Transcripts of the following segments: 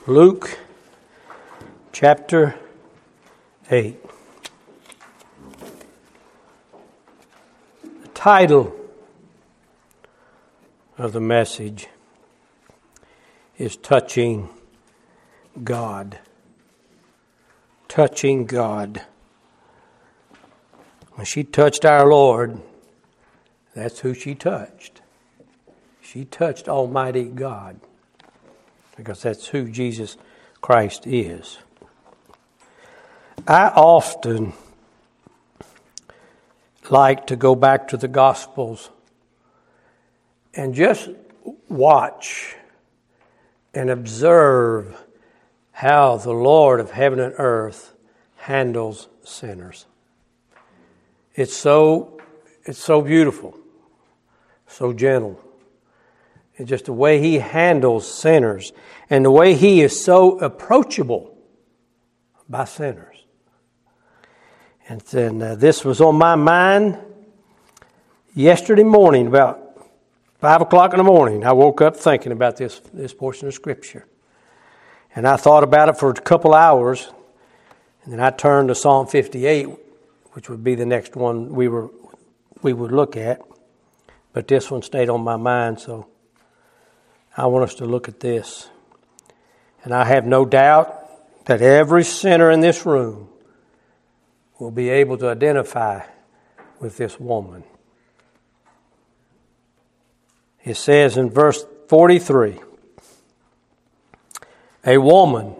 Luke chapter 8. The title of the message is Touching God. Touching God. When she touched our Lord, that's who she touched. She touched Almighty God, because that's who Jesus Christ is. I often like to go back to the Gospels and just watch and observe how the Lord of heaven and earth handles sinners. It's so beautiful, so gentle. It's just the way He handles sinners and the way He is so approachable by sinners. And then this was on my mind yesterday morning, about 5 o'clock in the morning. I woke up thinking about this portion of Scripture. And I thought about it for a couple hours. And then I turned to Psalm 58, which would be the next one we would look at. But this one stayed on my mind, so I want us to look at this. And I have no doubt that every sinner in this room will be able to identify with this woman. It says in verse 43, a woman.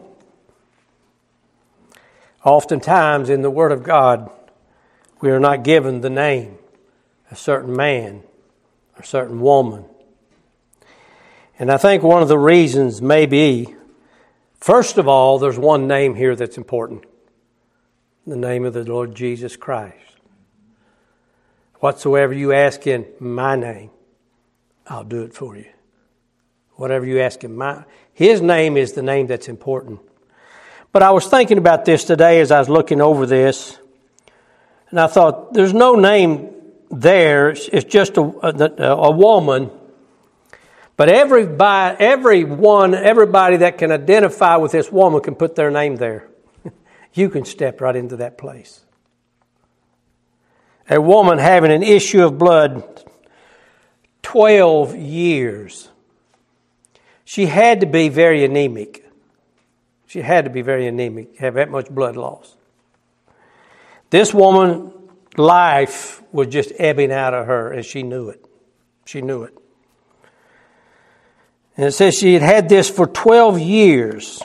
Oftentimes in the Word of God, we are not given the name, a certain man, a certain woman. And I think one of the reasons may be, first of all, there's one name here that's important. The name of the Lord Jesus Christ. Whatsoever you ask in my name, I'll do it for you. Whatever you ask in His name is the name that's important. But I was thinking about this today as I was looking over this, and I thought, there's no name there. It's just a woman. But everybody that can identify with this woman can put their name there. You can step right into that place. A woman having an issue of blood 12 years. She had to be very anemic. She had to be very anemic, have that much blood loss. This woman's life was just ebbing out of her, and she knew it. She knew it. And it says she had had this for 12 years.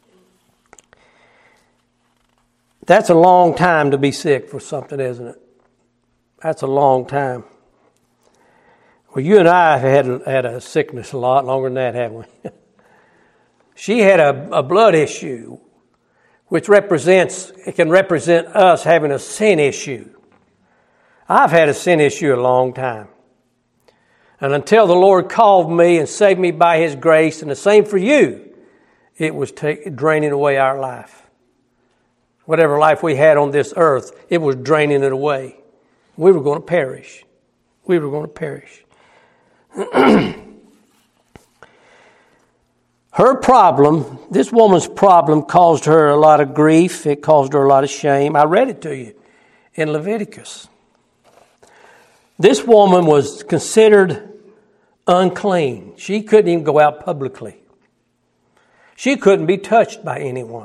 That's a long time to be sick for something, isn't it? That's a long time. Well, you and I have had a sickness a lot longer than that, haven't we? She had a blood issue, which can represent us having a sin issue. I've had a sin issue a long time. And until the Lord called me and saved me by His grace, and the same for you, it was draining away our life. Whatever life we had on this earth, it was draining it away. We were going to perish. We were going to perish. Her problem, this woman's problem, caused her a lot of grief. It caused her a lot of shame. I read it to you in Leviticus. This woman was considered unclean. She couldn't even go out publicly. She couldn't be touched by anyone.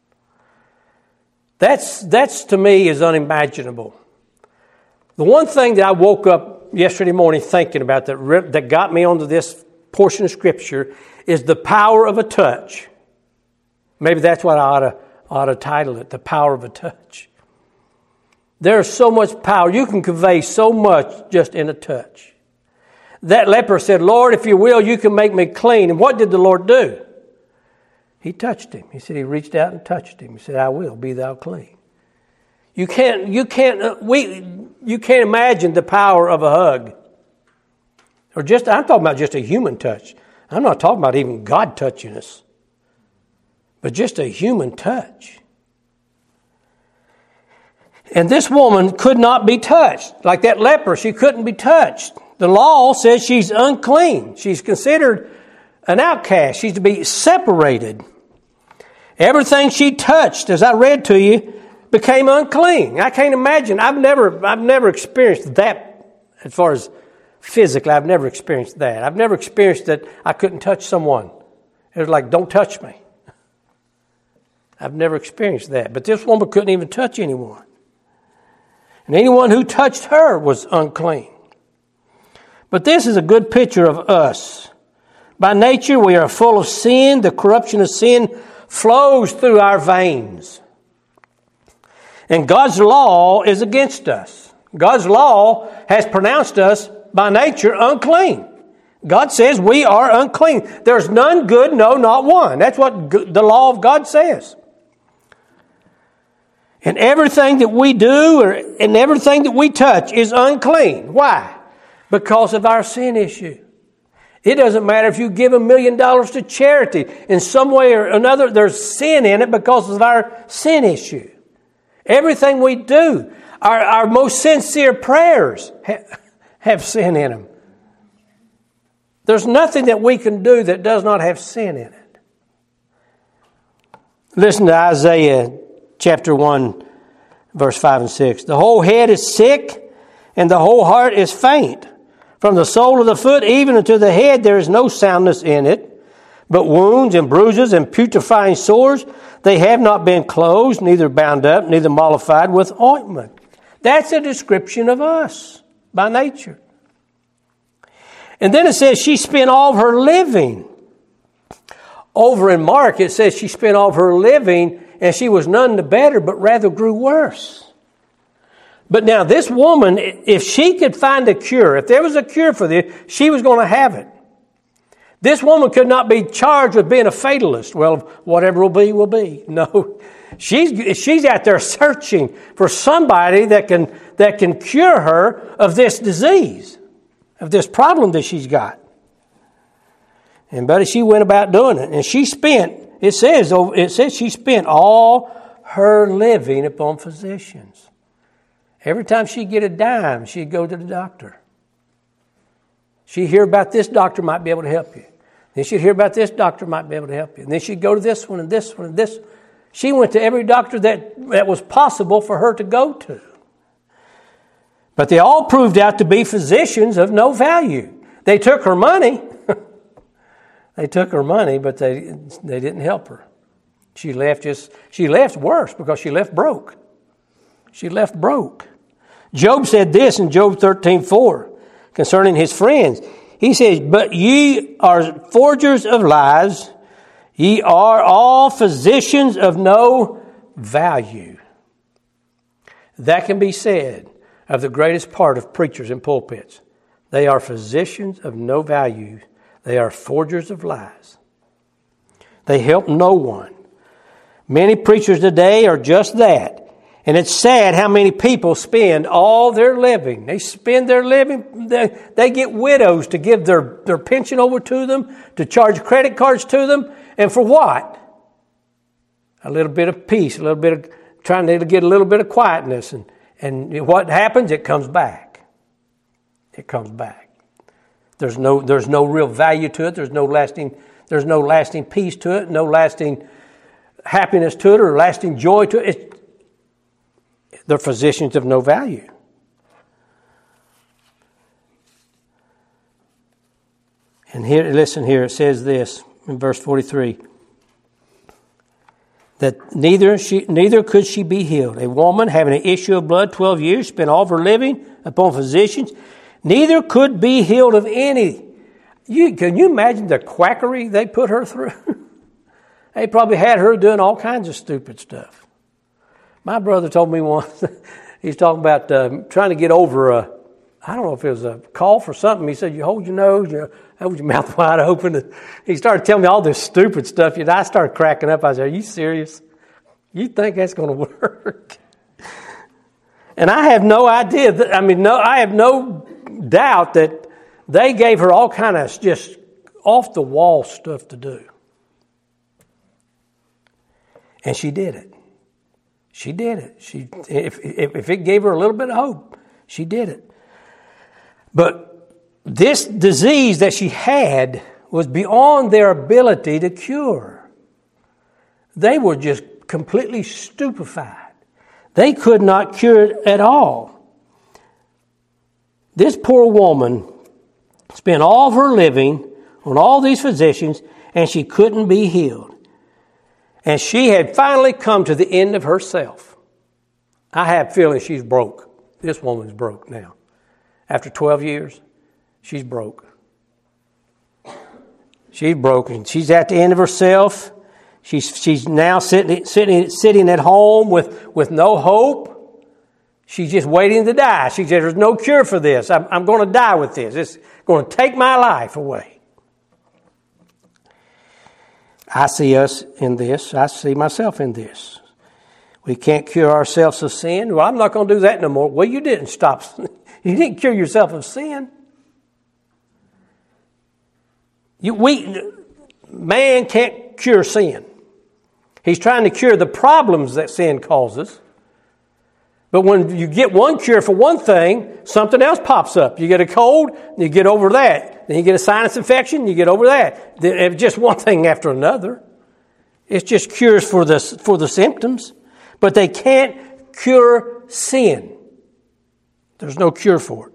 That's to me is unimaginable. The one thing that I woke up yesterday morning thinking about that got me onto this portion of Scripture is the power of a touch. Maybe that's what I ought to title it, the power of a touch. There's so much power. You can convey so much just in a touch. That leper said, Lord, if you will, you can make me clean. And what did the Lord do? He touched him. He said he reached out and touched him. He said, I will, be thou clean. You can't imagine the power of a hug. I'm talking about just a human touch. I'm not talking about even God touching us. But just a human touch. And this woman could not be touched. Like that leper, she couldn't be touched. The law says she's unclean. She's considered an outcast. She's to be separated. Everything she touched, as I read to you, became unclean. I can't imagine. I've never experienced that as far as physically. I've never experienced that. I've never experienced that I couldn't touch someone. It was like, don't touch me. I've never experienced that. But this woman couldn't even touch anyone. And anyone who touched her was unclean. But this is a good picture of us. By nature, we are full of sin. The corruption of sin flows through our veins. And God's law is against us. God's law has pronounced us by nature unclean. God says we are unclean. There's none good, no, not one. That's what the law of God says. And everything that we do and everything that we touch is unclean. Why? Because of our sin issue. It doesn't matter if you give $1 million to charity. In some way or another, there's sin in it because of our sin issue. Everything we do, our most sincere prayers have sin in them. There's nothing that we can do that does not have sin in it. Listen to Isaiah chapter 1, verse 5 and 6. The whole head is sick, and the whole heart is faint. From the sole of the foot even unto the head there is no soundness in it, but wounds and bruises and putrefying sores. They have not been closed, neither bound up, neither mollified with ointment. That's a description of us by nature. And then it says she spent all of her living. Over in Mark it says she spent all of her living and she was none the better, but rather grew worse. But now this woman, if she could find a cure, if there was a cure for this, she was going to have it. This woman could not be charged with being a fatalist. Well, whatever will be, will be. No, she's out there searching for somebody that can cure her of this disease, of this problem that she's got. And buddy, she went about doing it, and she spent. It says she spent all her living upon physicians. Every time she'd get a dime, she'd go to the doctor. She'd hear about this doctor might be able to help you. Then she'd hear about this doctor might be able to help you. And then she'd go to this one and this one and this. She went to every doctor that was possible for her to go to. But they all proved out to be physicians of no value. They took her money. They took her money, but they didn't help her. She left worse because she left broke. She left broke. Job said this in Job 13:4 concerning his friends. He says, but ye are forgers of lies. Ye are all physicians of no value. That can be said of the greatest part of preachers in pulpits. They are physicians of no value. They are forgers of lies. They help no one. Many preachers today are just that. And it's sad how many people spend all their living. They spend their living, they get widows to give their pension over to them, to charge credit cards to them. And for what? A little bit of peace, a little bit of trying to get a little bit of quietness. And what happens? It comes back. It comes back. There's no real value to it. There's no lasting peace to it, no lasting happiness to it, or lasting joy to it. They're physicians of no value. And here, listen here, it says this in verse 43. That neither could she be healed. A woman having an issue of blood 12 years, spent all of her living upon physicians, neither could be healed of any. Can you imagine the quackery they put her through? They probably had her doing all kinds of stupid stuff. My brother told me once, he's talking about trying to get over I don't know if it was a cough or something. He said, you hold your nose, you hold your mouth wide open. He started telling me all this stupid stuff. I started cracking up. I said, are you serious? You think that's going to work? And I have no idea. I have no doubt that they gave her all kind of just off-the-wall stuff to do. And she did it. She did it. If it gave her a little bit of hope, she did it. But this disease that she had was beyond their ability to cure. They were just completely stupefied. They could not cure it at all. This poor woman spent all of her living on all these physicians, and she couldn't be healed. And she had finally come to the end of herself. I have a feeling she's broke. This woman's broke now. After 12 years, she's broke. She's broken. She's at the end of herself. She's now sitting at home with no hope. She's just waiting to die. She said, there's no cure for this. I'm going to die with this. It's going to take my life away. I see us in this. I see myself in this. We can't cure ourselves of sin. Well, I'm not going to do that no more. Well, you didn't stop. You didn't cure yourself of sin. Man can't cure sin. He's trying to cure the problems that sin causes. But when you get one cure for one thing, something else pops up. You get a cold, you get over that. Then you get a sinus infection, you get over that. It's just one thing after another. It's just cures for the symptoms. But they can't cure sin. There's no cure for it.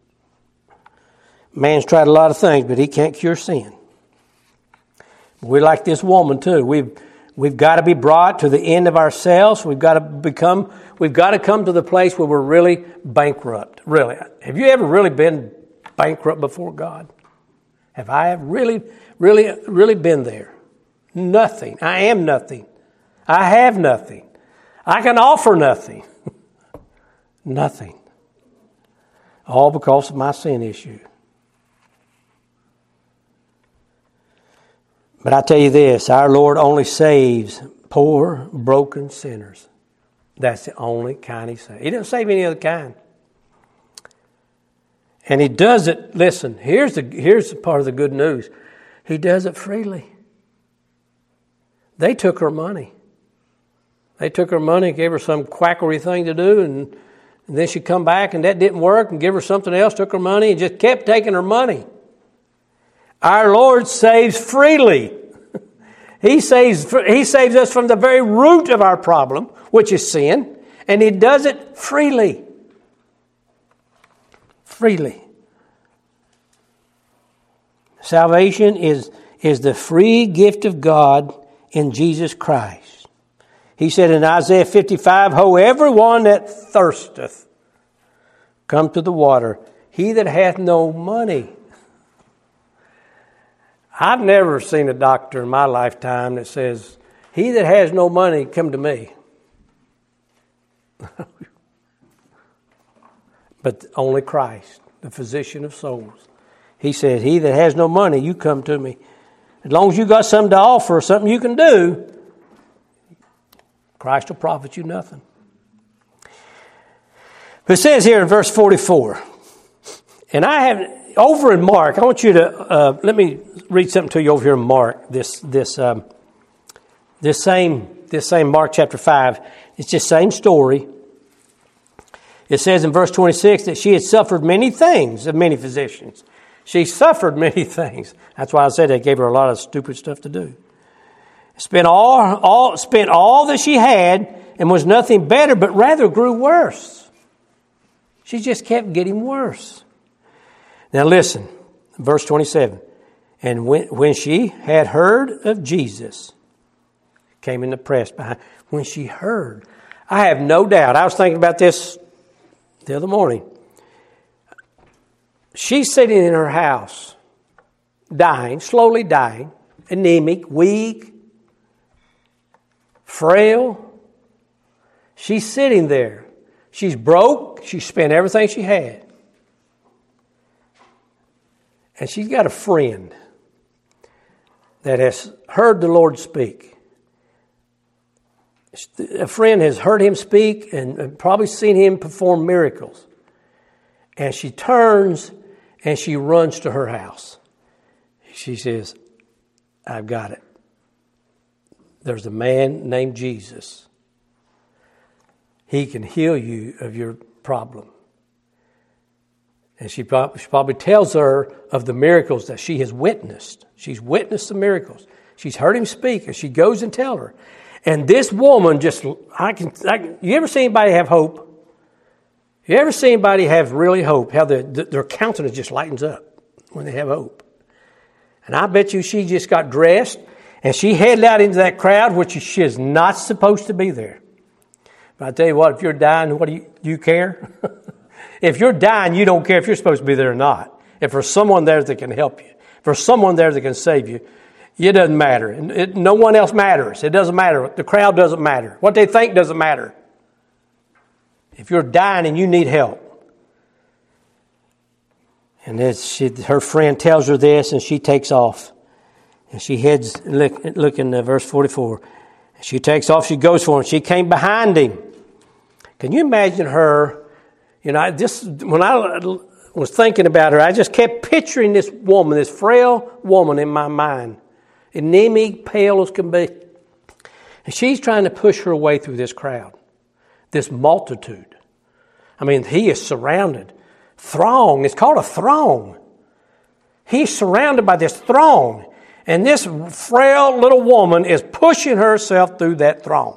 Man's tried a lot of things, but he can't cure sin. We're like this woman too. We've got to be brought to the end of ourselves. We've got to come to the place where we're really bankrupt. Really. Have you ever really been bankrupt before God? Have I really been there? Nothing. I am nothing. I have nothing. I can offer nothing. Nothing. All because of my sin issue. But I tell you this, our Lord only saves poor, broken sinners. That's the only kind He saves. He doesn't save any other kind. And He does it, listen, here's the part of the good news. He does it freely. They took her money. They took her money, gave her some quackery thing to do, and then she'd come back and that didn't work, and give her something else, took her money, and just kept taking her money. Our Lord saves freely. He saves us from the very root of our problem, which is sin, and He does it freely. Freely. Salvation is the free gift of God in Jesus Christ. He said in Isaiah 55, "Ho, everyone that thirsteth, come to the water. He that hath no money." I've never seen a doctor in my lifetime that says, "He that has no money, come to me." But only Christ, the physician of souls. He said, "He that has no money, you come to me." As long as you got something to offer, something you can do, Christ will profit you nothing. But it says here in verse 44, and I have over in Mark. I want you to let me read something to you over here in Mark. This same Mark chapter 5. It's just same story. It says in verse 26 that she had suffered many things of many physicians. She suffered many things. That's why I said they gave her a lot of stupid stuff to do. Spent all that she had and was nothing better, but rather grew worse. She just kept getting worse. Now listen, verse 27. And when she had heard of Jesus, came in the press behind. When she heard, I have no doubt. I was thinking about this the other morning. She's sitting in her house, dying, slowly dying, anemic, weak, frail. She's sitting there. She's broke. She spent everything she had. And she's got a friend that has heard the Lord speak. A friend has heard Him speak and probably seen Him perform miracles. And she turns and she runs to her house. She says, "I've got it. There's a man named Jesus. He can heal you of your problem." And she probably tells her of the miracles that she has witnessed. She's witnessed the miracles. She's heard Him speak, and she goes and tells her. And this woman just, you ever see anybody have hope? You ever see anybody have really hope? How their countenance just lightens up when they have hope. And I bet you she just got dressed and she headed out into that crowd, which she is not supposed to be there. But I tell you what, if you're dying, what do you care? If you're dying, you don't care if you're supposed to be there or not. If there's someone there that can help you, if there's someone there that can save you, it doesn't matter. No one else matters. It doesn't matter. The crowd doesn't matter. What they think doesn't matter. If you're dying and you need help. And her friend tells her this, and she takes off. And she heads, look in verse 44. She takes off, she goes for him. She came behind him. Can you imagine her? When I was thinking about her, I just kept picturing this woman, this frail woman in my mind. Anemic, pale as can be. And she's trying to push her way through this crowd, this multitude. I mean, he is surrounded. Throng, it's called a throng. He's surrounded by this throng. And this frail little woman is pushing herself through that throng.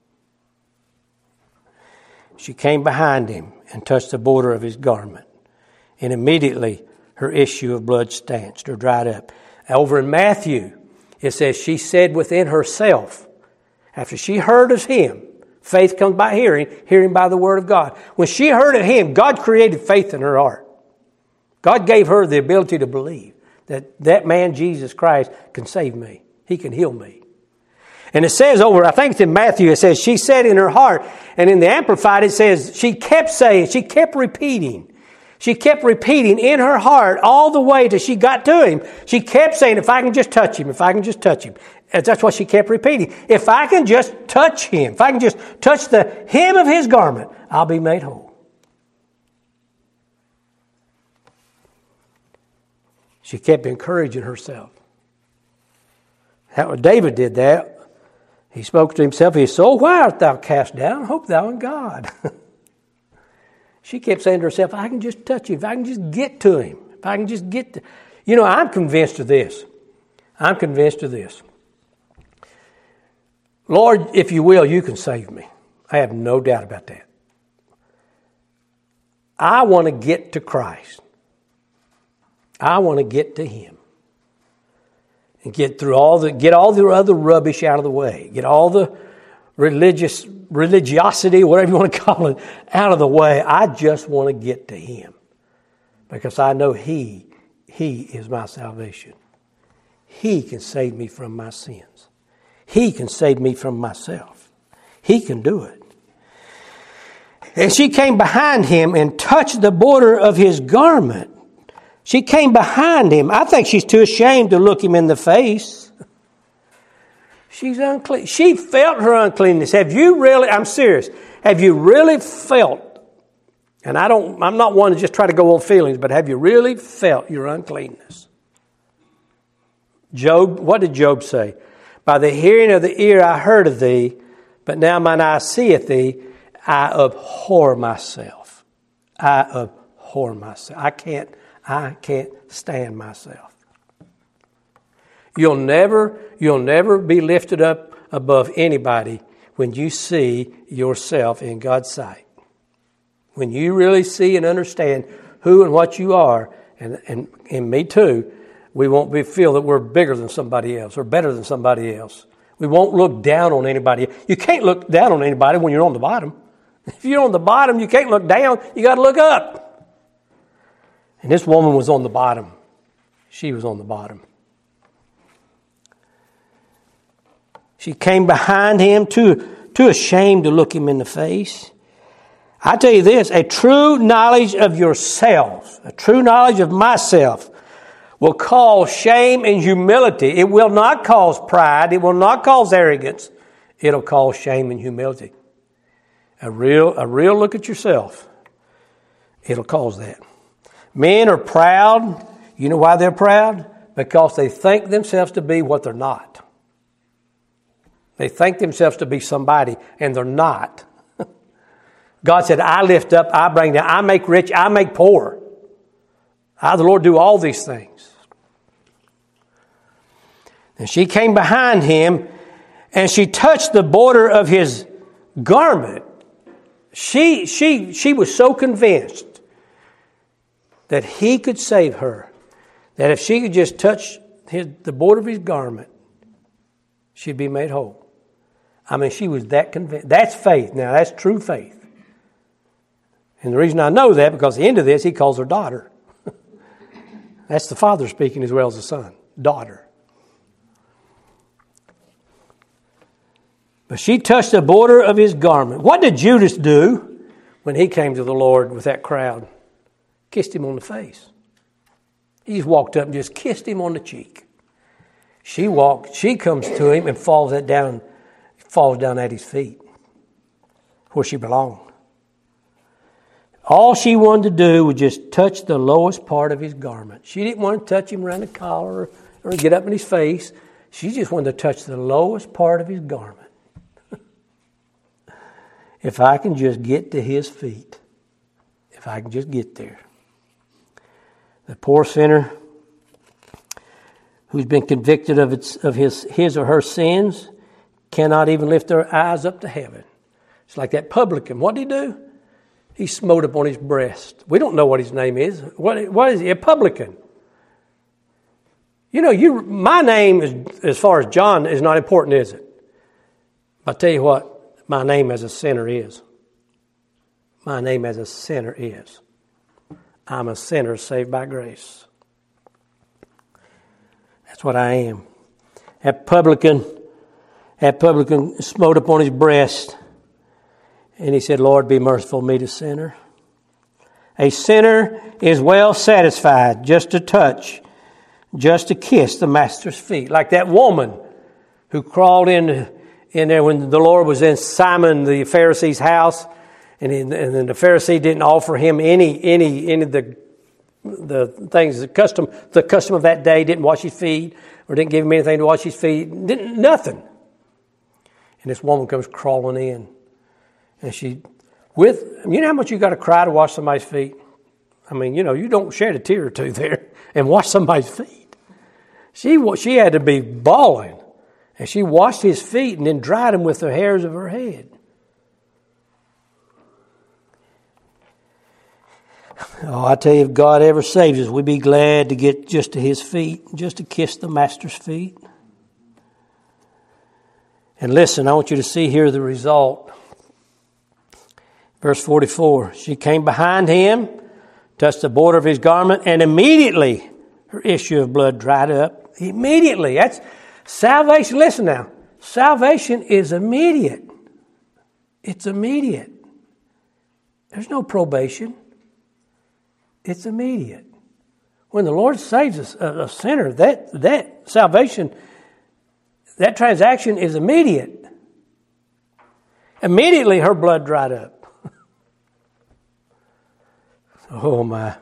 She came behind him and touched the border of his garment. And immediately her issue of blood stanched or dried up. Over in Matthew, it says she said within herself, after she heard of him, faith comes by hearing, hearing by the word of God. When she heard of him, God created faith in her heart. God gave her the ability to believe that man, Jesus Christ, can save me. He can heal me. And it says I think it's in Matthew, it says she said in her heart, and in the Amplified it says she kept saying, she kept repeating. She kept repeating in her heart all the way till she got to him. She kept saying, if I can just touch him, if I can just touch him. And that's what she kept repeating. If I can just touch him, if I can just touch the hem of his garment, I'll be made whole. She kept encouraging herself. David did that. He spoke to himself. His soul, why art thou cast down? Hope thou in God. She kept saying to herself, if I can just touch him, if I can just get to him, if I can just get to... I'm convinced of this. I'm convinced of this. Lord, if you will, you can save me. I have no doubt about that. I want to get to Christ. I want to get to him. And get all the other rubbish out of the way. Get all the religiosity, whatever you want to call it, out of the way. I just want to get to him. Because I know he is my salvation. He can save me from my sins. He can save me from myself. He can do it. And she came behind him and touched the border of his garment. She came behind him. I think she's too ashamed to look him in the face. She's unclean. She felt her uncleanness. I'm serious. Have you really felt, and I'm not one to just try to go on feelings, but have you really felt your uncleanness? Job, what did Job say? By the hearing of the ear I heard of thee, but now mine eye seeth thee. I abhor myself. I abhor myself. I can't stand myself. You'll never be lifted up above anybody when you see yourself in God's sight. When you really see and understand who and what you are, and me too, we won't feel that we're bigger than somebody else or better than somebody else. We won't look down on anybody. You can't look down on anybody when you're on the bottom. If you're on the bottom, you can't look down. You got to look up. And this woman was on the bottom. She was on the bottom. She came behind him, too ashamed to look him in the face. I tell you this, a true knowledge of yourself, a true knowledge of myself, will cause shame and humility. It will not cause pride. It will not cause arrogance. It'll cause shame and humility. A real look at yourself. It'll cause that. Men are proud. You know why they're proud? Because they think themselves to be what they're not. They think themselves to be somebody, and they're not. God said, I lift up, I bring down, I make rich, I make poor. I, the Lord, do all these things. And she came behind him and she touched the border of his garment, she was so convinced that he could save her, that if she could just touch the border of his garment, she'd be made whole. I mean, she was that convinced. That's faith. Now, that's true faith. And the reason I know that, because at the end of this, he calls her daughter. That's the Father speaking as well as the Son. Daughter. But she touched the border of his garment. What did Judas do when he came to the Lord with that crowd? Kissed him on the face. He just walked up and just kissed him on the cheek. She comes to him and falls down at his feet, where she belonged. All she wanted to do was just touch the lowest part of his garment. She didn't want to touch him around the collar or get up in his face. She just wanted to touch the lowest part of his garment. If I can just get to his feet. If I can just get there. The poor sinner who's been convicted of his or her sins cannot even lift their eyes up to heaven. It's like that publican. What did he do? He smote upon his breast. We don't know what his name is. What is he? A publican. You know, my name, as far as John, is not important, is it? I'll tell you what my name as a sinner is. My name as a sinner is. I'm a sinner saved by grace. That's what I am. That publican smote upon his breast. And he said, Lord, be merciful to me, the sinner. A sinner is well satisfied just to touch, just to kiss the Master's feet. Like that woman who crawled in there when the Lord was in Simon the Pharisee's house. And then the Pharisee didn't offer him any of the things, the custom of that day, didn't wash his feet or didn't give him anything to wash his feet. Nothing. And this woman comes crawling in. And you know how much you got to cry to wash somebody's feet? I mean, you know, you don't shed a tear or two there and wash somebody's feet. She had to be bawling. And she washed his feet and then dried them with the hairs of her head. Oh, I tell you, if God ever saves us, we'd be glad to get just to his feet, just to kiss the Master's feet. And listen, I want you to see here the result. Verse 44, she came behind him, touched the border of his garment, and immediately her issue of blood dried up. Immediately. That's salvation. Listen now. Salvation is immediate. It's immediate. There's no probation. It's immediate. When the Lord saves a sinner, that salvation, that transaction is immediate. Immediately her blood dried up. Oh my.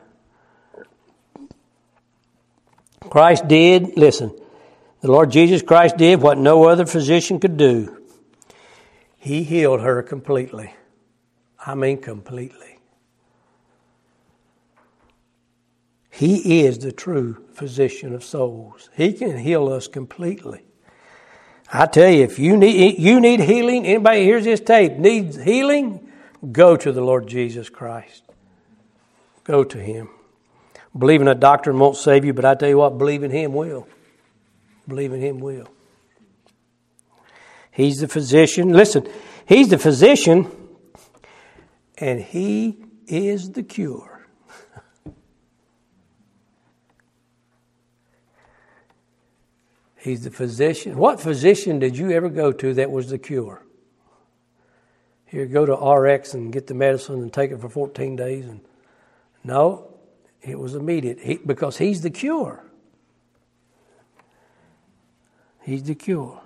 Christ did, listen, the Lord Jesus Christ did what no other physician could do. He healed her completely. I mean completely. He is the true physician of souls. He can heal us completely. I tell you, if you need healing, anybody who hears this tape needs healing, go to the Lord Jesus Christ. Go to him. Believing a doctrine won't save you, but I tell you what, believing him will. Believing him will. He's the physician. Listen, he's the physician, and he is the cure. He's the physician. What physician did you ever go to that was the cure? Here, go to RX and get the medicine and take it for 14 days. No, it was immediate. Because he's the cure. He's the cure.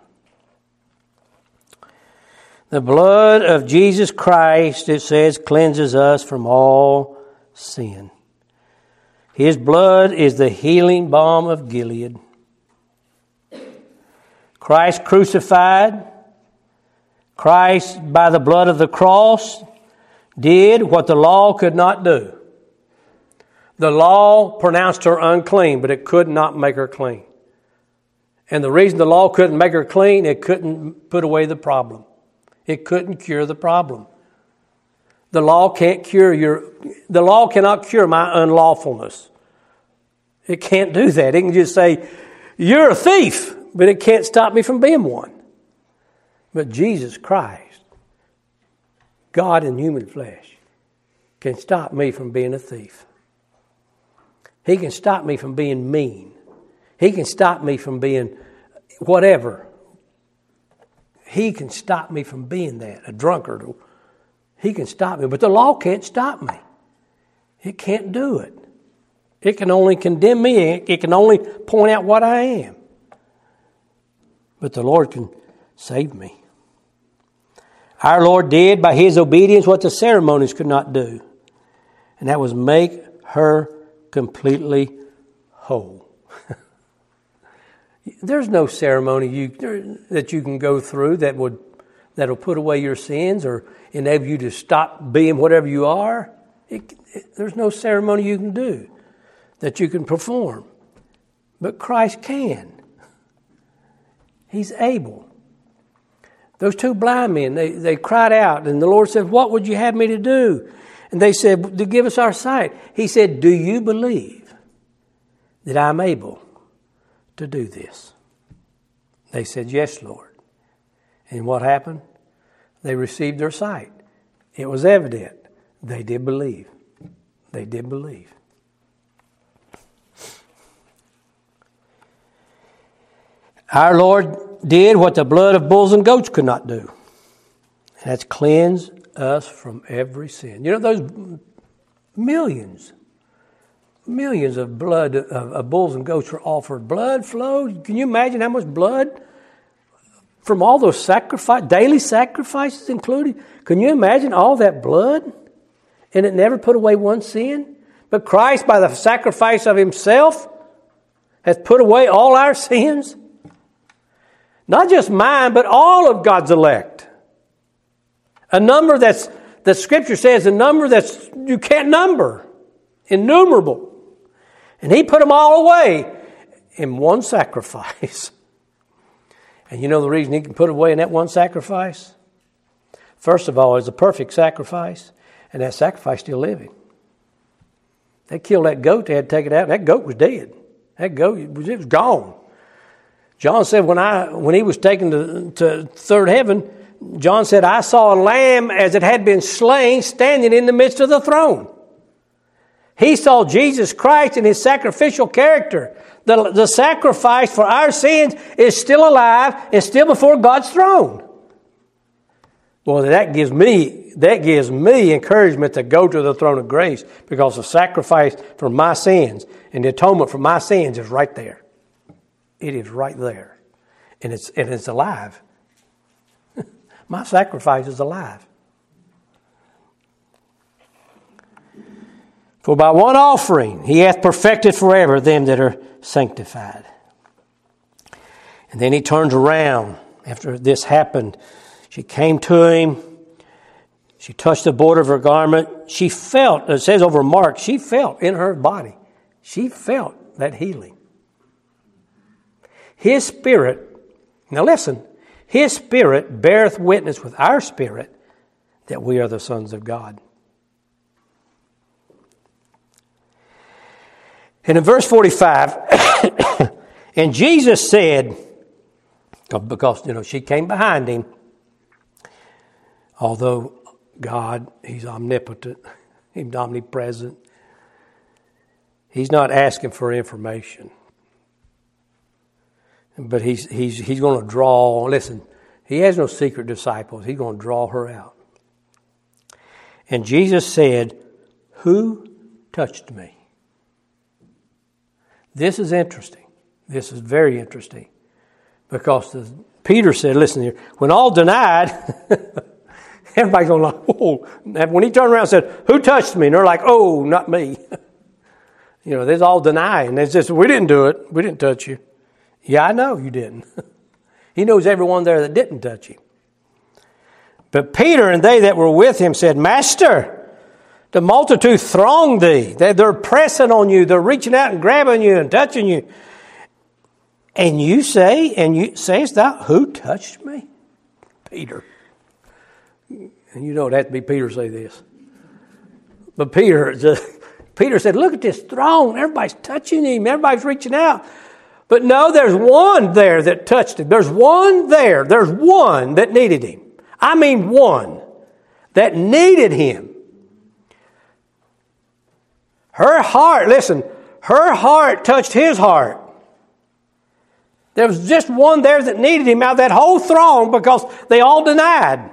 The blood of Jesus Christ, it says, cleanses us from all sin. His blood is the healing balm of Gilead. Christ crucified, Christ by the blood of the cross did what the law could not do. The law pronounced her unclean, but it could not make her clean. And the reason the law couldn't make her clean, it couldn't put away the problem. It couldn't cure the problem. The law cannot cure my unlawfulness. It can't do that. It can just say, you're a thief, but it can't stop me from being one. But Jesus Christ, God in human flesh, can stop me from being a thief. He can stop me from being mean. He can stop me from being whatever. He can stop me from being that, a drunkard. He can stop me, but the law can't stop me. It can't do it. It can only condemn me. It can only point out what I am. But the Lord can save me. Our Lord did by His obedience what the ceremonies could not do. And that was make her completely whole. There's no ceremony that you can go through that'll put away your sins or enable you to stop being whatever you are. There's no ceremony you can do that you can perform. But Christ can. He's able. Those two blind men, they cried out, and the Lord said, what would you have me to do? And they said, to give us our sight. He said, do you believe that I'm able to do this? They said, yes, Lord. And what happened? They received their sight. It was evident. They did believe. They did believe. Our Lord did what the blood of bulls and goats could not do. And that's cleanse us from every sin. You know, those millions of blood of bulls and goats were offered. Blood flowed. Can you imagine how much blood from all those daily sacrifices included? Can you imagine all that blood? And it never put away one sin. But Christ, by the sacrifice of Himself, has put away all our sins. Not just mine, but all of God's elect. A number the Scripture says, a number that's you can't number. Innumerable. And He put them all away in one sacrifice. And you know the reason He can put it away in that one sacrifice? First of all, it's a perfect sacrifice. And that sacrifice still living. They killed that goat, they had to take it out, and that goat was dead. That goat, it was gone. John said when he was taken to third heaven, John said, I saw a lamb as it had been slain standing in the midst of the throne. He saw Jesus Christ in His sacrificial character. The sacrifice for our sins is still alive and still before God's throne. Well, that gives me encouragement to go to the throne of grace, because the sacrifice for my sins and the atonement for my sins is right there. It is right there. And it's alive. My sacrifice is alive. For by one offering He hath perfected forever them that are sanctified. And then He turns around after this happened. She came to Him. She touched the border of her garment. She felt, it says over Mark, she felt in her body. She felt that healing. His Spirit, now listen, His Spirit beareth witness with our spirit that we are the sons of God. And in verse 45, and Jesus said, because, she came behind Him, although God, He's omnipotent, He's omnipresent, He's not asking for information. But he's going to draw, listen, He has no secret disciples. He's going to draw her out. And Jesus said, who touched me? This is interesting. This is very interesting. Because Peter said, listen here, when all denied, everybody's going like, whoa. When He turned around and said, who touched me? And they're like, oh, not me. They're all denying. They just, we didn't do it. We didn't touch you. Yeah, I know you didn't. He knows everyone there that didn't touch Him. But Peter and they that were with Him said, Master, the multitude throng Thee. They're pressing on you. They're reaching out and grabbing you and touching you. And you sayest thou, who touched me? Peter. And you know it had to be Peter say this. But Peter said, look at this throne. Everybody's touching him. Everybody's reaching out. But no, there's one there that touched him. There's one there. There's one that needed him. I mean one that needed him. Her heart, listen, her heart touched his heart. There was just one there that needed him out of that whole throng because they all denied.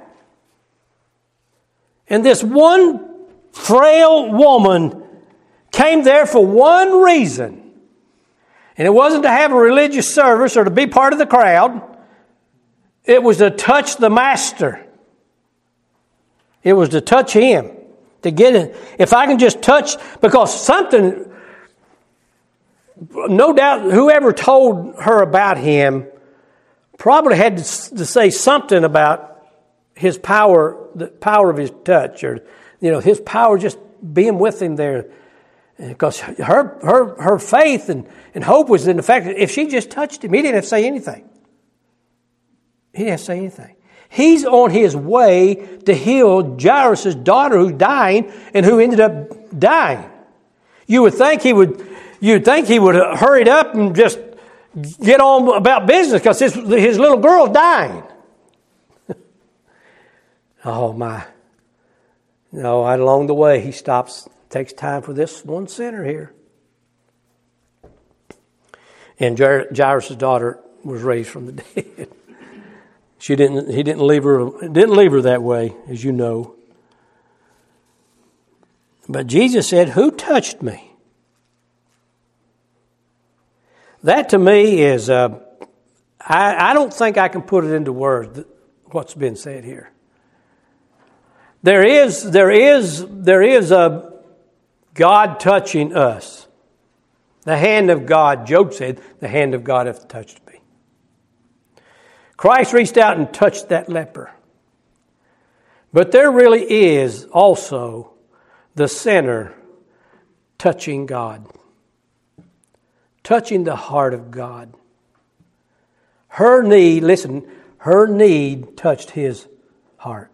And this one frail woman came there for one reason. And it wasn't to have a religious service or to be part of the crowd. It was to touch the Master. It was to touch him. To get it. If I can just touch, because something, no doubt whoever told her about him probably had to say something about his power, the power of his touch, or his power just being with him there. Because her faith and hope was in the fact that if she just touched him, he didn't have to say anything. He didn't have to say anything. He's on his way to heal Jairus' daughter who's dying and who ended up dying. You'd think he would have hurried up and just get on about business because his little girl's dying. Oh my. No, right along the way he stops, takes time for this one sinner here. And Jairus' daughter was raised from the dead. He didn't leave her that way, as you know. But Jesus said, who touched me? That to me is, I don't think I can put it into words, what's been said here. There is a God touching us. The hand of God, Job said, the hand of God hath touched me. Christ reached out and touched that leper. But there really is also the sinner touching God. Touching the heart of God. Her need touched his heart.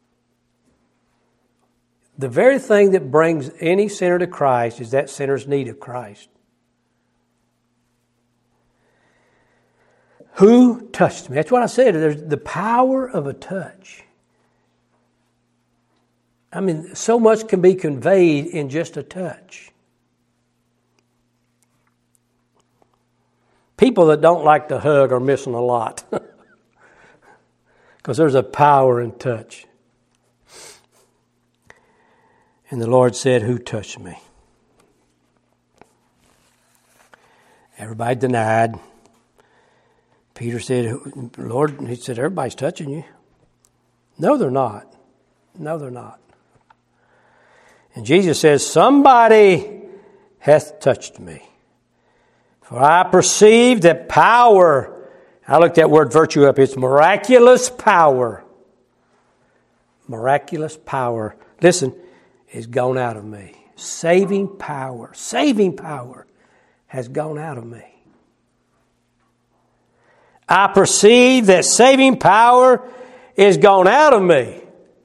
The very thing that brings any sinner to Christ is that sinner's need of Christ. Who touched me? That's what I said. There's the power of a touch. I mean, so much can be conveyed in just a touch. People that don't like to hug are missing a lot. Because there's a power in touch. And the Lord said, who touched me? Everybody denied. Peter said, Lord, he said, everybody's touching you. No, they're not. No, they're not. And Jesus says, somebody hath touched me. For I perceive that power, I looked that word virtue up, it's miraculous power. Miraculous power, listen, is gone out of me. Saving power has gone out of me. I perceive that saving power is gone out of me.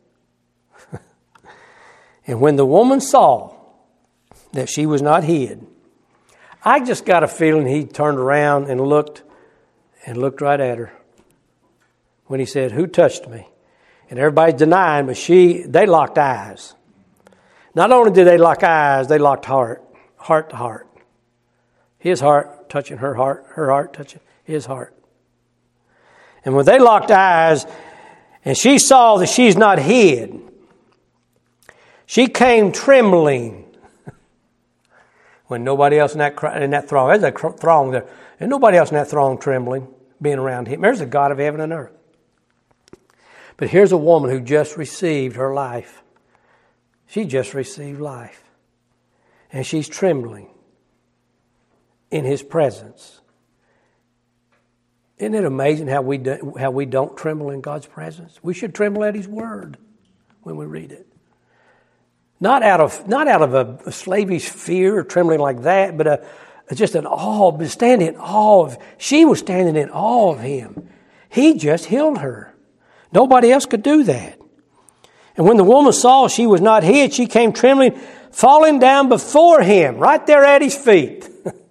And when the woman saw that she was not hid, I just got a feeling he turned around and looked right at her. When he said, who touched me? And everybody's denying, but they locked eyes. Not only did they lock eyes, they locked heart to heart. His heart touching her heart touching his heart. And when they locked eyes and she saw that she's not hid, she came trembling. When nobody else in that throng, there's a throng there, and nobody else in that throng trembling, being around him. There's the God of heaven and earth. But here's a woman who just received her life. She just received life. And she's trembling in his presence. Isn't it amazing how we don't tremble in God's presence? We should tremble at his word when we read it. Not out of a slavish fear or trembling like that, but just in awe, standing in awe of, she was standing in awe of him. He just healed her. Nobody else could do that. And when the woman saw she was not hid, she came trembling, falling down before him, right there at his feet.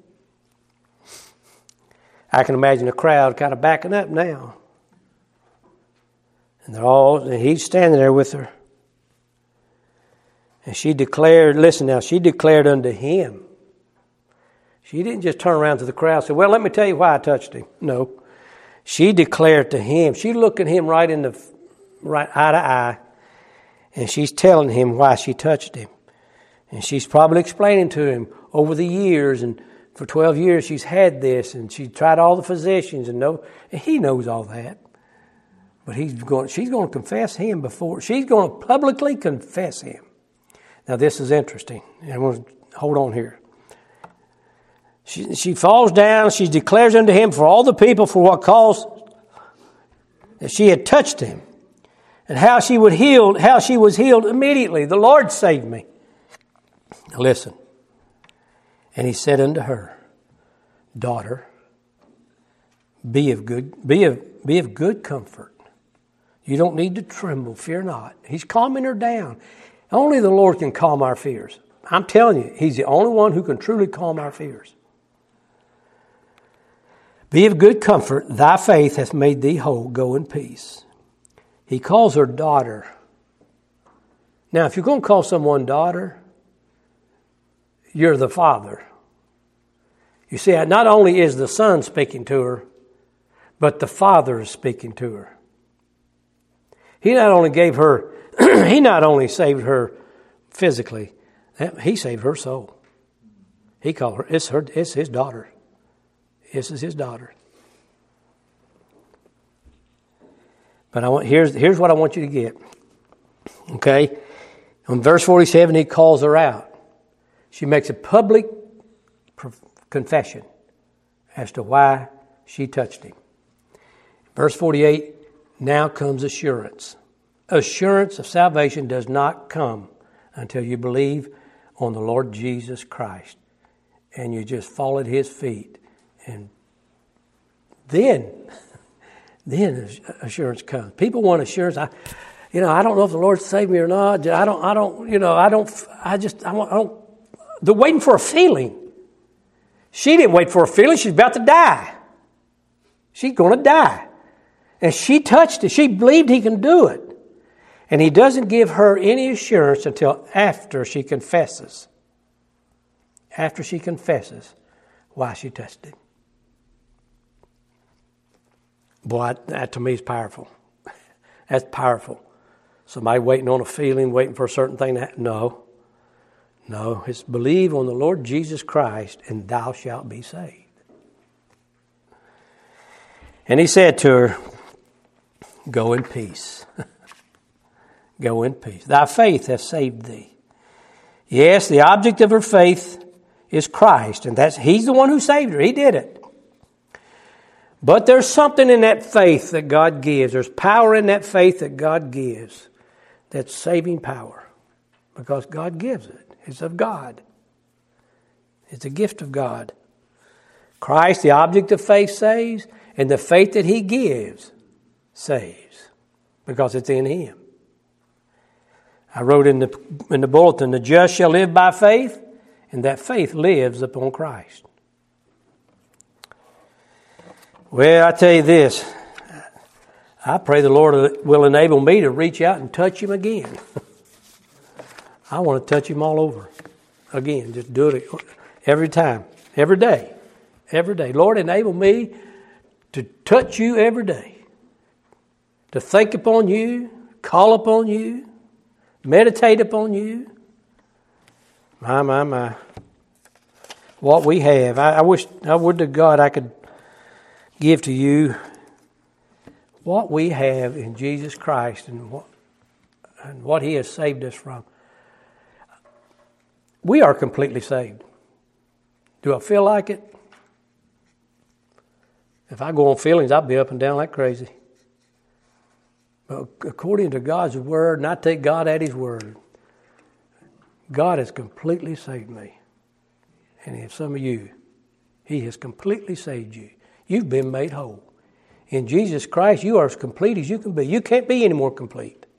I can imagine the crowd kind of backing up now. And he's standing there with her. And she declared, listen now, she declared unto him. She didn't just turn around to the crowd and say, well, let me tell you why I touched him. No. She declared to him. She looked at him right eye to eye. And she's telling him why she touched him. And she's probably explaining to him over the years, and for 12 years she's had this, and she tried all the physicians, and he knows all that. But she's going to confess him before. She's going to publicly confess him. Now this is interesting. I want to hold on here. She falls down. She declares unto him for all the people for what cause that she had touched him, and how she was healed immediately. The Lord saved me. Now listen. And he said unto her, daughter, be of good comfort. You don't need to tremble. Fear not. He's calming her down. Only the Lord can calm our fears. I'm telling you, he's the only one who can truly calm our fears. Be of good comfort. Thy faith hath made thee whole. Go in peace. He calls her daughter. Now, if you're going to call someone daughter, you're the father. You see, not only is the son speaking to her, but the father is speaking to her. He not only saved her physically, he saved her soul. He called her, it's his daughter. This is his daughter. But here's what I want you to get. Okay? On verse 47, he calls her out. She makes a public confession as to why she touched him. Verse 48, now comes assurance. Assurance of salvation does not come until you believe on the Lord Jesus Christ and you just fall at his feet. And then assurance comes. People want assurance. I don't know if the Lord saved me or not. They're waiting for a feeling. She didn't wait for a feeling. She's about to die. She's going to die. And she touched it. She believed he can do it. And he doesn't give her any assurance until after she confesses. After she confesses why she touched him. Boy, that to me is powerful. That's powerful. Somebody waiting on a feeling, waiting for a certain thing to happen. No, it's believe on the Lord Jesus Christ and thou shalt be saved. And he said to her, go in peace. Go in peace. Thy faith hath saved thee. Yes, the object of her faith is Christ, and he's the one who saved her. He did it. But there's something in that faith that God gives. There's power in that faith that God gives. That's saving power. Because God gives it. It's of God. It's a gift of God. Christ, the object of faith, saves. And the faith that he gives saves. Because it's in him. I wrote in the bulletin, the just shall live by faith. And that faith lives upon Christ. Well, I tell you this, I pray the Lord will enable me to reach out and touch him again. I want to touch him all over again. Just do it every time, every day, every day. Lord, enable me to touch you every day, to think upon you, call upon you, meditate upon you. My. What we have, I would to God I could give to you what we have in Jesus Christ and what he has saved us from. We are completely saved. Do I feel like it? If I go on feelings, I'll be up and down like crazy. But according to God's word, and I take God at his word, God has completely saved me. And if some of you He has completely saved you. You've been made whole. In Jesus Christ, you are as complete as you can be. You can't be any more complete.